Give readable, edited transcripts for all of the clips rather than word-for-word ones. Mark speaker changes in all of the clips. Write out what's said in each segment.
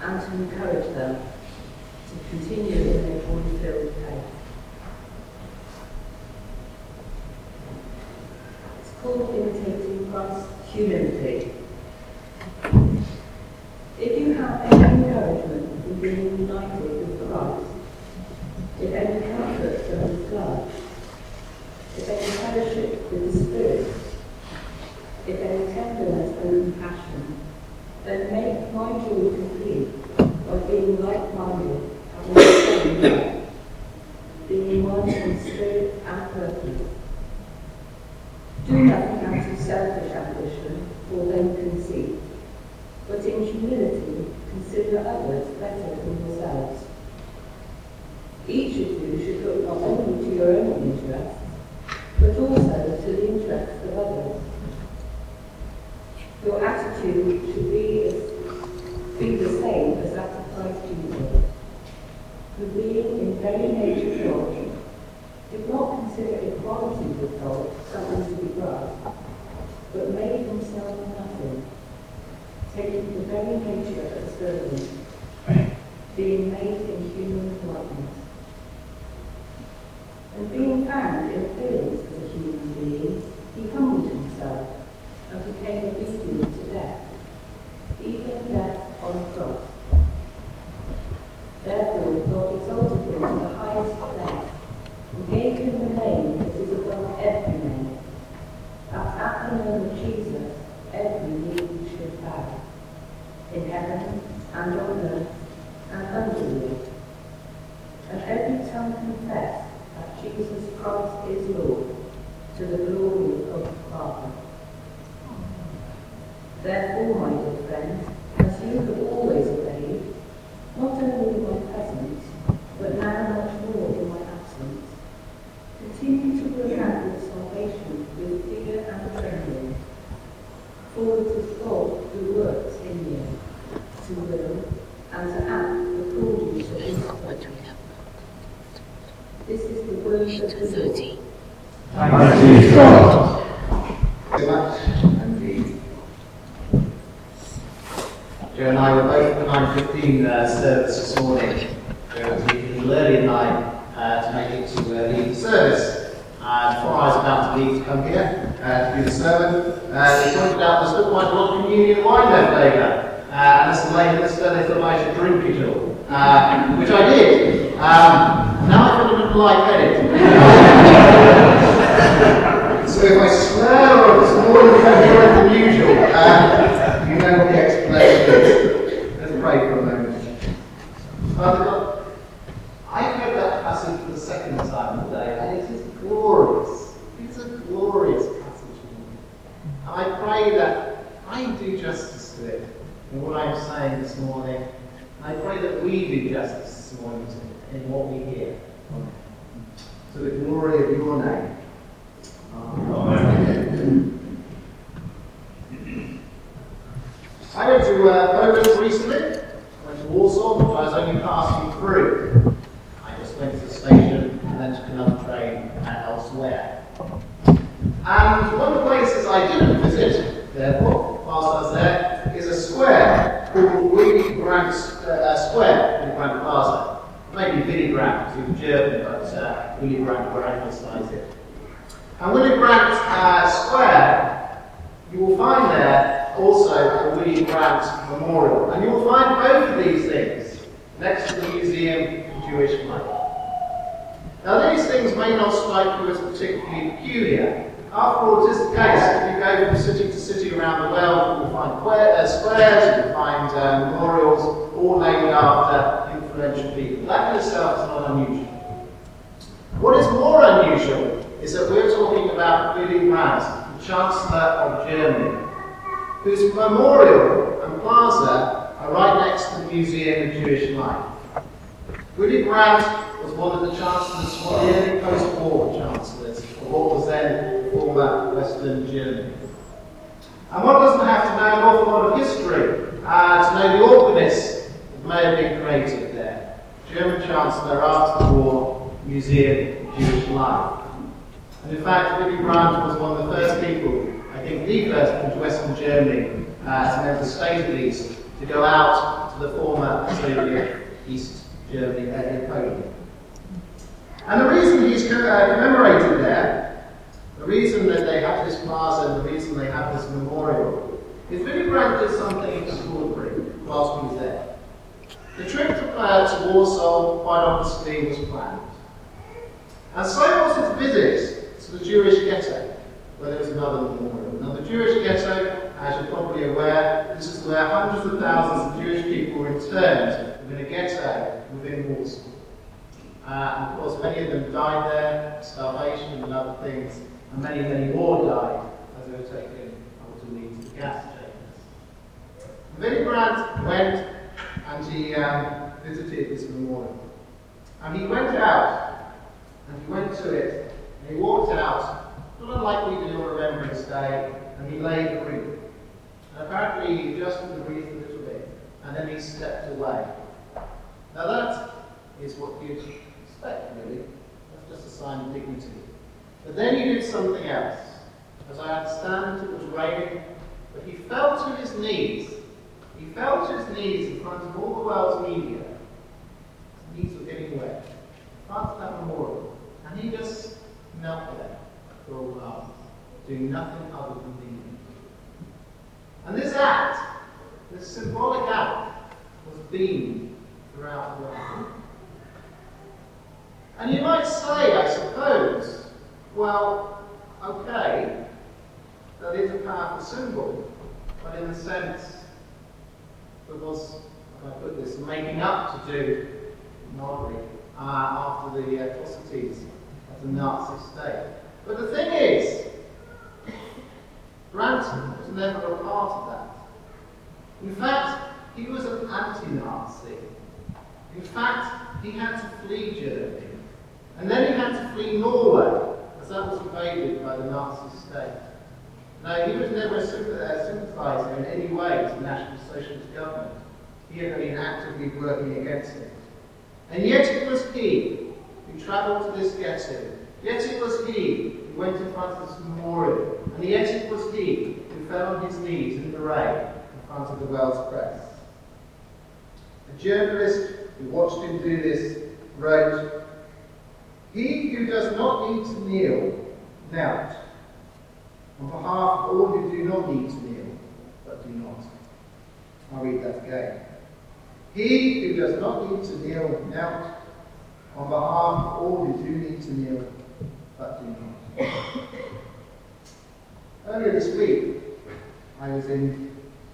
Speaker 1: and to encourage them to continue in their joy-filled faith. It's called imitating Christ's humility. If you have any encouragement in being united with Christ, if any comfort from His blood, if any fellowship with the Spirit, if any tenderness and compassion, then make my joy complete by being like-minded, having the same love, being one in spirit and purpose. Do nothing out of selfish ambition or vain conceit, but in humility consider others better than yourselves. Each of you should look not only to your own interests, but also to the interests of others. Your attitude should be the same as that of Christ Jesus, who being in very nature God, did not consider equality with God something to be grasped, but made himself nothing, taking the very nature of a servant, being made in human likeness. And being found in appearance as a human being, he humbled himself and became obedient to death, even death on the cross. Therefore God exalted him to the highest place, and gave him the name that is above every name, that at the name of Jesus every knee should bow, in heaven and on earth and under the earth, and every tongue confess that Jesus Christ is Lord, to the glory of the Father. Therefore, my dear friends, as you have always obeyed, not only in my presence, but now much more in my absence, continue to work out your salvation with fear and trembling, for it is God who works in you, to will and to act according to His purpose. This is the word of the Lord.
Speaker 2: Thanks be to God. Very much indeed. Joe and I were both at the 9:15 service this morning. Joe was leaving a little early at 9 to make it to lead the service. Before I was about to leave to come here to do the sermon, he pointed out there's still quite a lot of communion wine left over. And as the lady this they thought I should drink it all, which I did. Now I feel a little lightheaded. So if I swear or if it's more than usual, you know what the explanation is. Let's pray for a moment. Father God, I've heard that passage for the second time today, and it is glorious. It's a glorious passage. And I pray that I do justice to it in what I'm saying this morning. And I pray that we do justice this morning to it in what we hear. To the glory of your name. Amen. I went to Poland recently. I went to Warsaw, which I was only passing through. I just went to the station and then took another train elsewhere. And one of the places I didn't visit, therefore, whilst I was there, is a square called Willy Brandt Square, Willy Brandt Plaza. Maybe Willy Brandt, it's German, but Willy Brandt where I emphasised it. And Willy Brandt Square, you will find there also a Willy Brandt Memorial. And you will find both of these things next to the Museum of Jewish Life. Now these things may not strike you as particularly peculiar. After all, it is the case, if you go from city to city around the world, you will find squares, you will find memorials, all named after influential people. That in itself is not unusual. What is more unusual is that we're talking about Willy Brandt, the Chancellor of Germany, whose memorial and plaza are right next to the Museum of Jewish Life. Willy Brandt was one of the chancellors, one of the early post-war chancellors of what was then former Western Germany. And one doesn't have to know an awful lot of history to know the awkwardness that may have been created there. German Chancellor after the war, Museum of Jewish Life. And in fact, Willy Brandt was one of the first people, I think the first from Western Germany, to make the state at least, to go out to the former Soviet East Germany, in Poland. And the reason he's commemorated there, the reason that they have this plaza and the reason they have this memorial, is Willy Brandt did something extraordinary whilst he was there. The trip to Warsaw, quite obviously, was planned. And so was his visit to the Jewish ghetto, where there was another memorial. Now, the Jewish ghetto, as you're probably aware, this is where hundreds of thousands of Jewish people were interned within a ghetto within Warsaw. And of course, many of them died there, starvation and other things, and many, many more died as they were taken ultimately to the gas chambers. Willy Brandt went and he visited this memorial. And he went out, and he went to it, and he walked out, not unlike we do on Remembrance Day, and he laid a wreath. And apparently he adjusted the wreath a little bit, and then he stepped away. Now that is what you'd expect, really. That's just a sign of dignity. But then he did something else. As I understand it, it was raining, but he fell to his knees. He fell to his knees in front of all the world's media. His knees were getting wet. In front of that memorial. And he just knelt there for a while, doing nothing other than kneeling. And this act, this symbolic act, was beamed throughout the world. And you might say, I suppose, well, okay, that is a powerful symbol, but in a sense, there was, if I put this, making up to do, normally, after the atrocities of the Nazi state. But the thing is, Brandt was never a part of that. In fact, he was an anti-Nazi. In fact, he had to flee Germany. And then he had to flee Norway, as that was invaded by the Nazi state. Now, he was never a sympathiser in any way to the National Socialist government. He had been actively working against it. And yet it was he who travelled to this ghetto. Yet it was he who went in front of this memorial. And yet it was he who fell on his knees in the rain in front of the world's press. A journalist who watched him do this wrote, "He who does not need to kneel, knelt, on behalf of all who do not need to kneel, but do not." I'll read that again. He who does not need to kneel, knelt, on behalf of all who do need to kneel, but do not. Earlier this week, I was in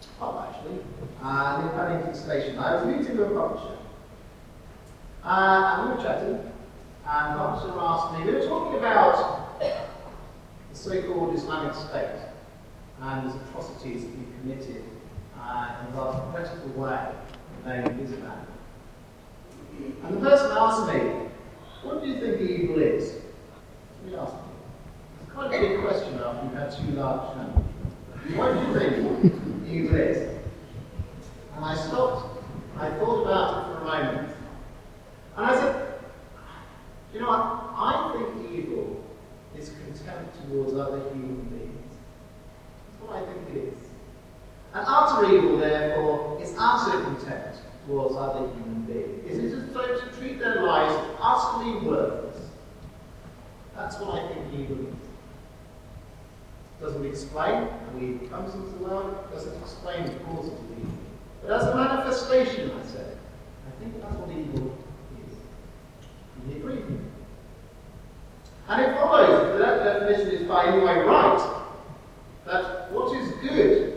Speaker 2: near Paddington Station. I was meeting with a publisher. And we were chatting, and the publisher asked me, we were talking about the so-called Islamic State and its atrocities that he committed in a rather critical way in the name of Islam. And the person asked me, what do you think evil is? He asked me. It's quite a big question after you've had two large families. What do you think evil is? And I stopped, I thought about it for a moment, and I said, you know what, I think evil is contempt towards other human beings. That's what I think it is. And utter evil, therefore, is utter contempt towards other human beings. It is as though to treat their lives utterly worthless. That's what I think evil is. Doesn't explain how evil comes into the world, doesn't explain the causes of evil. But as a manifestation, I say, I think that's what evil is. And you agree with me? And it follows, if that definition is by any way right, that what is good,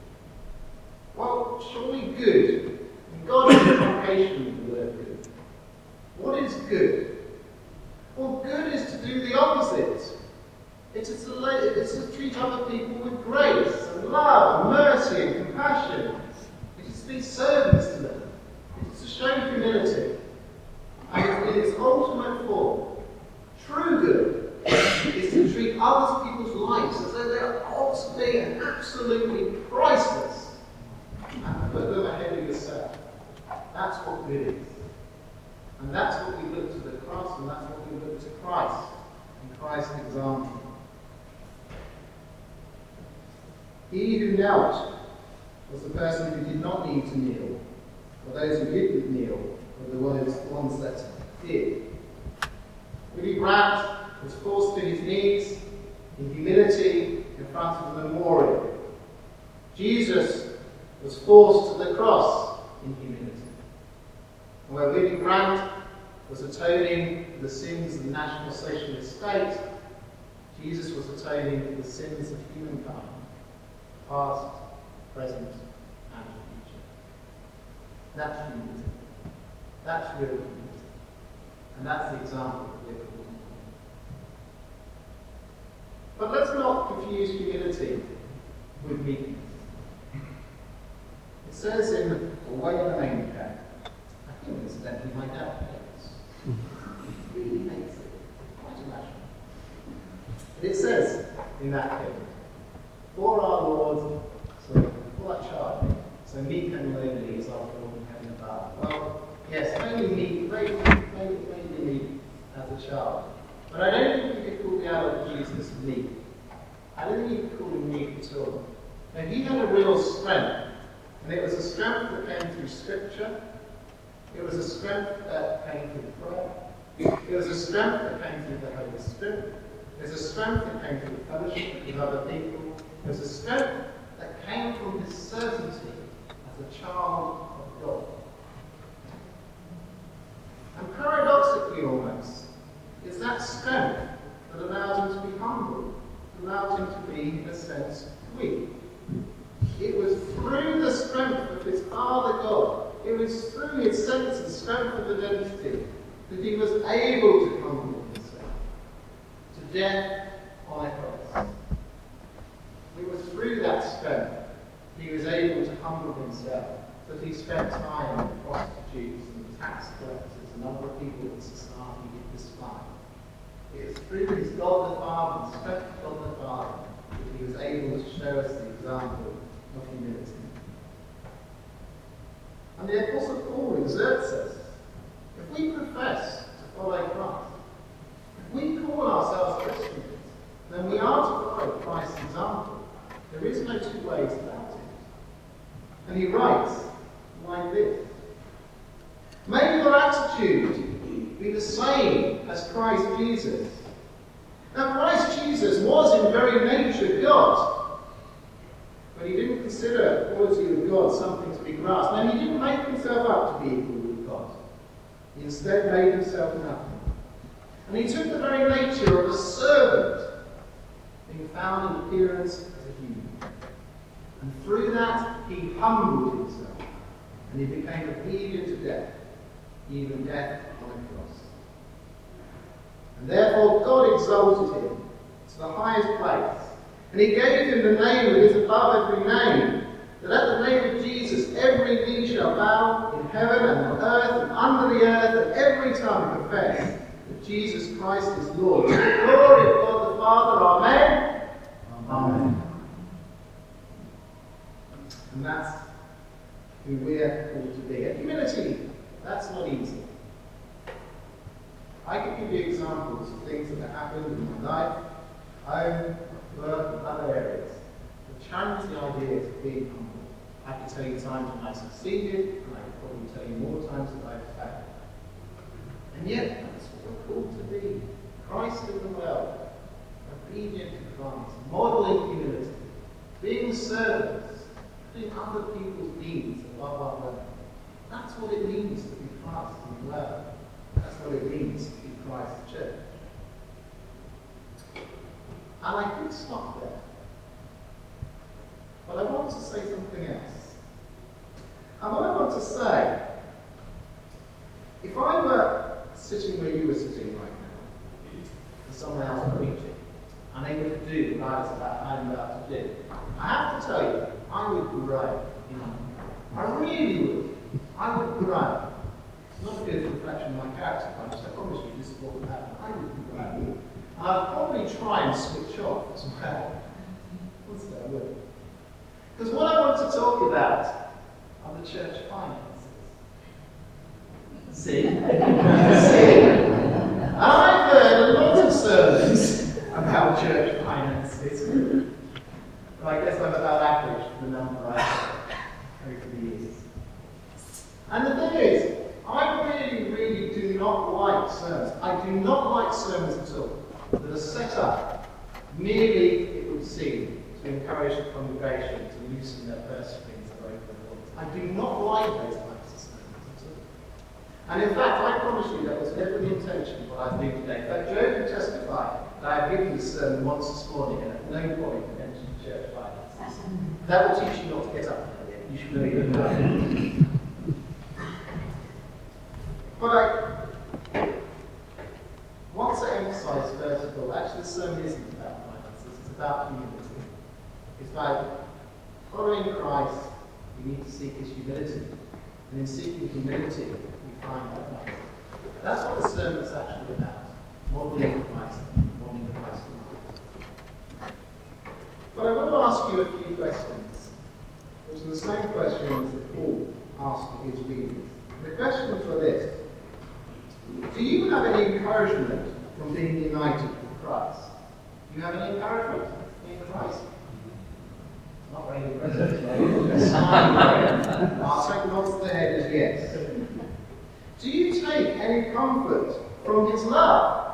Speaker 2: well, surely good, and God is the truncation of the word good. What is good? Well, good is to do the opposite. It's to treat other people with grace and love and mercy and compassion. It is to be servants to them. It is to show humility. And in its ultimate form, true good is to treat other people's lives as though they are ultimately and absolutely priceless, and put them ahead of yourself. That's what good is. And that's what we look to the cross, and that's what we look to Christ, and Christ's example. He who knelt was the person who did not need to kneel, or those who did kneel were the ones that did. Willie Grant was forced to his knees in humility in front of the memorial. Jesus was forced to the cross in humility. And where Willie Grant was atoning for the sins of the National Socialist state, Jesus was atoning for the sins of humankind, past, present, and future. That's humility. That's real humility. And that's the example that we're called to. But let's not confuse humility with meekness. It says in Away in the Manger, I think incidentally my dad hates. Really hates it. Quite imagine. It says in that hymn, for our Lord, for our child, so meek and lowly is our Lord in heaven above. Well, yes, maybe meek, maybe meek as a child. But I don't think you could call the Lord Jesus meek. I don't think you could call him meek at all. Now, he had a real strength, and it was a strength that came through Scripture. It was a strength that came through prayer. It was a strength that came through the Holy Spirit. It was a strength that came through fellowship with other people. It was a strength that came from his certainty as a child of God. And paradoxically almost, it's that strength that allowed him to be humble, allowed him to be, in a sense, weak. It was through the strength of his Father God, it was through his sense and strength of identity that he was able to humble himself to death on a cross. It was through that strength he was able to humble himself, that he spent time with prostitutes and tax collectors and other people in society he despised. It was through his God the Father and strength of God the Father that he was able to show us the example of humility. And the Apostle Paul exerts us. If we profess to follow Christ, if we call ourselves Christians, then we are to follow Christ's example. There is no two ways about it. And he writes like this: may your attitude be the same as Christ Jesus. Now Christ Jesus was in very nature God, but he didn't consider equality with God something to be grasped. Now he didn't make himself up to be equal with God. He instead made himself nothing. And he took the very nature of a servant, being found in appearance as a human. And through that he humbled himself, and he became obedient to death, even death on a cross. And therefore God exalted him to the highest place, and he gave him the name that is above every name, that at the name of Jesus every knee shall bow in heaven and on earth and under the earth, and every tongue confess that Jesus Christ is Lord. To the glory of God the Father, amen. Amen. And that's who we are called to be. And humility, that's not easy. I could give you examples of things that have happened in my life, home, work, and other areas that challenge the idea of being humble. I could tell you times when I succeeded, and I could probably tell you more times that I've failed. And yet, that's what we're called to be. Christ in the world, obedient to Christ, modelling humility, being servants, putting other people's needs above our own. That's what it means to be Christ in the world. That's what it means to be Christ's church. And I could stop there. But I want to say something else. And what I want to say, if I were sitting where you were sitting right now, and someone else preaching, unable to do what I'm about to do, I have to tell you, I would grow. I really would. I would grow. It's not a good reflection of my character, I promise you this is what would happen. I would grow. And I'd probably try and switch off as well. What's that word? Because what I want to talk about are the church finances. See? I've heard a lot of sermons about church finances. But I guess I'm about average for the number I have. And the thing is, I really do not like sermons. I do not like sermons at all that are set up merely, it would seem, to encourage the congregation to loosen their purse strings and open the doors. I do not like those types of sermons at all. And in fact, I promise you that was never the intention of what I do today. In fact, Joe can testify that I have given this sermon once this morning and at no point mentioned church violence. That will teach you not to get up there. You should know even know. But I want to emphasize, first of all, actually the sermon isn't about finances, it's about humility. It's about following Christ, we need to seek his humility. And in seeking humility, we find that life. That's what the sermon is actually about. Modeling Christ, modeling the Christ life. But I want to ask you a few questions, which are the same questions that Paul asked his readers. The question for this: do you have any encouragement from being united with Christ? Do you have any encouragement in Christ? Not very impressive. Our second answer to the head is yes. Do you take any comfort from his love?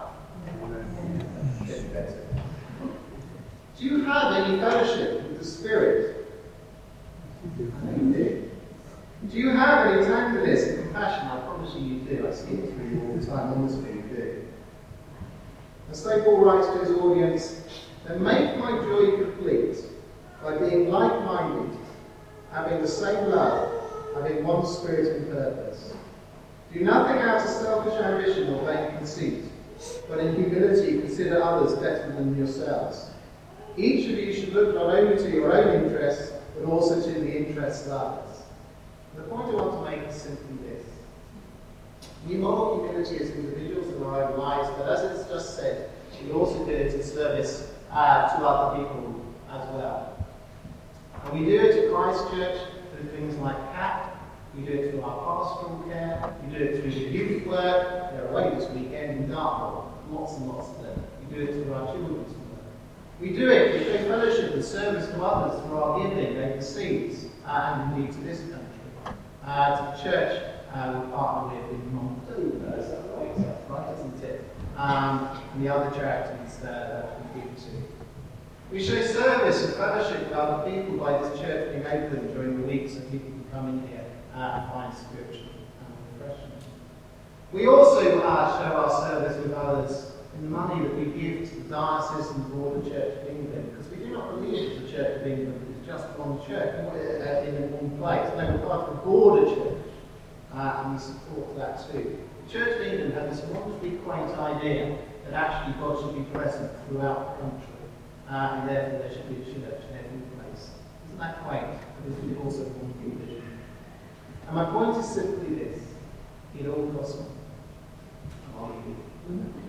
Speaker 2: Do you have any fellowship with the Spirit? I know you do. Do you have any tenderness and compassion? I promise you do. I see it through you all the time. Honestly, you do. And so Paul writes to his audience, then make my joy complete by being like-minded, having the same love, having one spirit and purpose. Do nothing out of selfish ambition or vain conceit, but in humility consider others better than yourselves. Each of you should look not only to your own interests, but also to the interests of others. The point I want to make is simply this. We model humility as individuals in our own lives, but as it's just said, we also do it in service to other people as well. And we do it at Christ Church through things like CAP, we do it through our pastoral care, we do it through the youth work. They're away this weekend in Dartmoor, lots and lots of them. We do it through our children's work. We do it, we show fellowship and service to others through our giving overseas and indeed to this country. To the church we partner with in Montpellier, that's right, isn't it? And the other charities that we give to. We show service and fellowship with other people by this church being open during the week so people can come in here and find spiritual refreshment. We also show our service with others in the money that we give to the diocese and broader Church of England, because we do not believe that the Church of England is just one church in one place. No, we're part of the broader church, and we support that too. The Church of England has this wonderfully quaint idea that actually God should be present throughout the country, and therefore there should be a church in every place. Isn't that quaint? Because we also want to be vision. And my point is simply this: it all costs money.